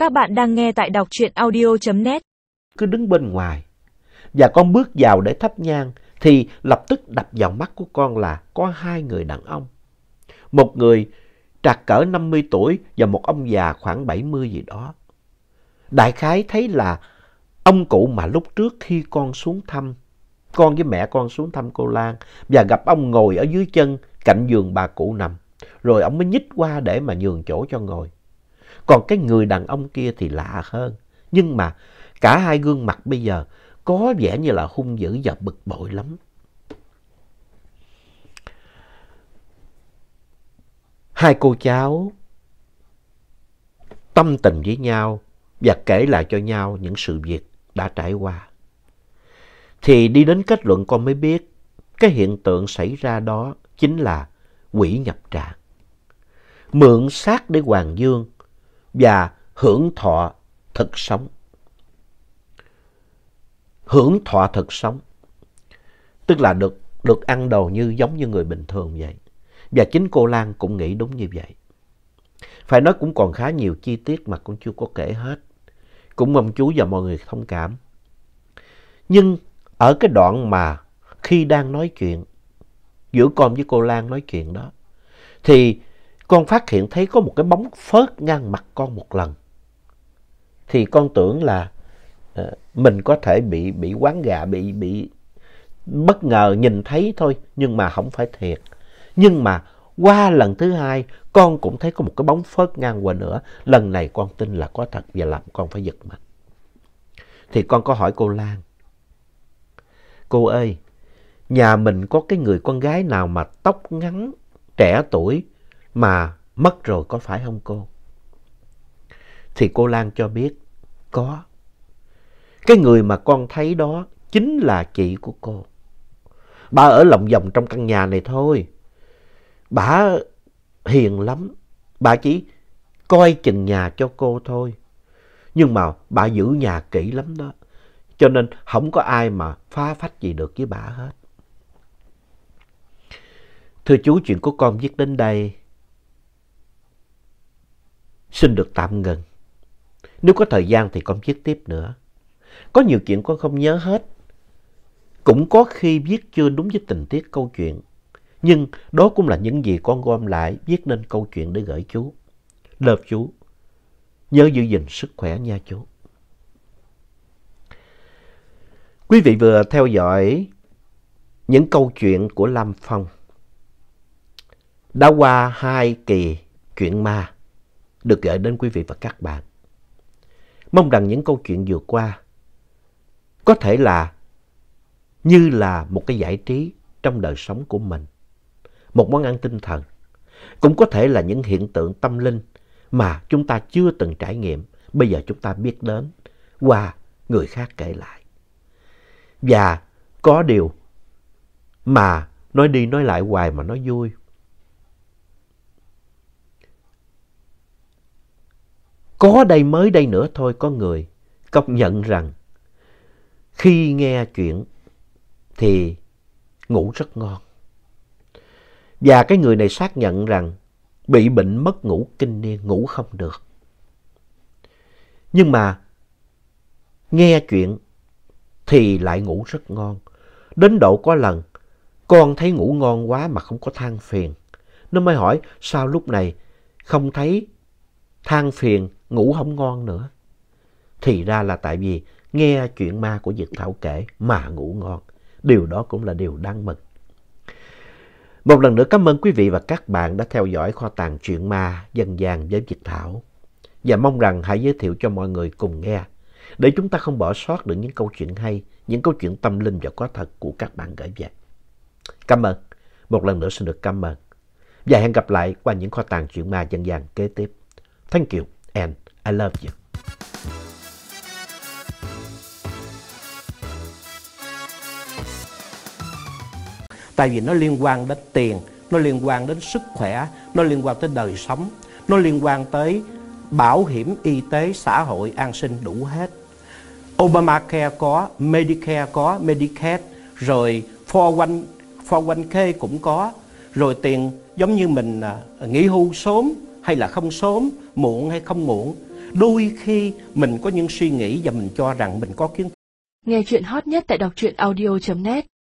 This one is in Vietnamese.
Các bạn đang nghe tại đọc truyện audio.net. Cứ đứng bên ngoài và con bước vào để thắp nhang thì lập tức đập vào mắt của con là có hai người đàn ông. Một người trạc cỡ 50 tuổi và một ông già khoảng 70 gì đó. Đại khái thấy là ông cụ mà lúc trước khi con xuống thăm, con với mẹ con xuống thăm cô Lan và gặp ông ngồi ở dưới chân cạnh giường bà cụ nằm. Rồi ông mới nhích qua để mà nhường chỗ cho ngồi. Còn cái người đàn ông kia thì lạ hơn. Nhưng mà cả hai gương mặt bây giờ có vẻ như là hung dữ và bực bội lắm. Hai cô cháu tâm tình với nhau và kể lại cho nhau những sự việc đã trải qua. Thì đi đến kết luận con mới biết cái hiện tượng xảy ra đó chính là quỷ nhập tràng. Mượn xác để hoàn dương và hưởng thọ thực sống. Hưởng thọ thực sống tức là được ăn đồ giống như người bình thường vậy. Và chính cô Lan cũng nghĩ đúng như vậy. Phải nói cũng còn khá nhiều chi tiết mà con chưa có kể hết. Cũng mong chú và mọi người thông cảm. Nhưng ở cái đoạn mà khi đang nói chuyện, giữa con với cô Lan nói chuyện đó, thì con phát hiện thấy có một cái bóng phớt ngang mặt con một lần. Thì con tưởng là mình có thể bị quáng gà, bị bất ngờ nhìn thấy thôi, nhưng mà không phải thiệt. Nhưng mà qua lần thứ hai, con cũng thấy có một cái bóng phớt ngang qua nữa. Lần này con tin là có thật và làm con phải giật mình. Thì con có hỏi cô Lan: cô ơi, nhà mình có cái người con gái nào mà tóc ngắn, trẻ tuổi mà mất rồi có phải không cô? Thì cô Lan cho biết có. Cái người mà con thấy đó chính là chị của cô. Bà ở lòng vòng trong căn nhà này thôi. Bà hiền lắm. Bà chỉ coi chừng nhà cho cô thôi. Nhưng mà bà giữ nhà kỹ lắm đó. Cho nên không có ai mà phá phách gì được với bà hết. Thưa chú, chuyện của con viết đến đây xin được tạm ngừng. Nếu có thời gian thì con viết tiếp nữa. Có nhiều chuyện con không nhớ hết. Cũng có khi viết chưa đúng với tình tiết câu chuyện. Nhưng đó cũng là những gì con gom lại viết nên câu chuyện để gửi chú. Love chú. Nhớ giữ gìn sức khỏe nha chú. Quý vị vừa theo dõi những câu chuyện của Lam Phong. Đã qua 2 kỳ chuyện ma được gửi đến quý vị và các bạn. Mong rằng những câu chuyện vừa qua có thể là như là một cái giải trí trong đời sống của mình. Một món ăn tinh thần. Cũng có thể là những hiện tượng tâm linh mà chúng ta chưa từng trải nghiệm. Bây giờ chúng ta biết đến qua người khác kể lại. Và có điều mà nói đi nói lại hoài mà nói vui. Có đây mới đây nữa thôi, có người công nhận rằng khi nghe chuyện thì ngủ rất ngon. Và cái người này xác nhận rằng bị bệnh mất ngủ kinh niên, ngủ không được. Nhưng mà nghe chuyện thì lại ngủ rất ngon. Đến độ có lần con thấy ngủ ngon quá mà không có than phiền. Nó mới hỏi sao lúc này không thấy than phiền, ngủ không ngon nữa. Thì ra là tại vì nghe chuyện ma của Việt Thảo kể mà ngủ ngon. Điều đó cũng là điều đáng mừng. Một lần nữa cảm ơn quý vị và các bạn đã theo dõi kho tàng truyện ma dân gian với Việt Thảo. Và mong rằng hãy giới thiệu cho mọi người cùng nghe, để chúng ta không bỏ sót được những câu chuyện hay, những câu chuyện tâm linh và có thật của các bạn gửi về. Cảm ơn. Một lần nữa xin được cảm ơn. Và hẹn gặp lại qua những kho tàng truyện ma dân gian kế tiếp. Thank you and I love you. Tại vì nó liên quan đến tiền, nó liên quan đến sức khỏe, nó liên quan tới đời sống, nó liên quan tới bảo hiểm y tế, xã hội, an sinh đủ hết. Obamacare có, Medicare có, Medicaid, rồi 401k cũng có, rồi tiền giống như mình nghỉ hưu sớm hay là không sớm, muộn hay không muộn, Đôi khi mình có những suy nghĩ và mình cho rằng mình có kiến thức. Nghe chuyện hot nhất tại đọc truyện audio.net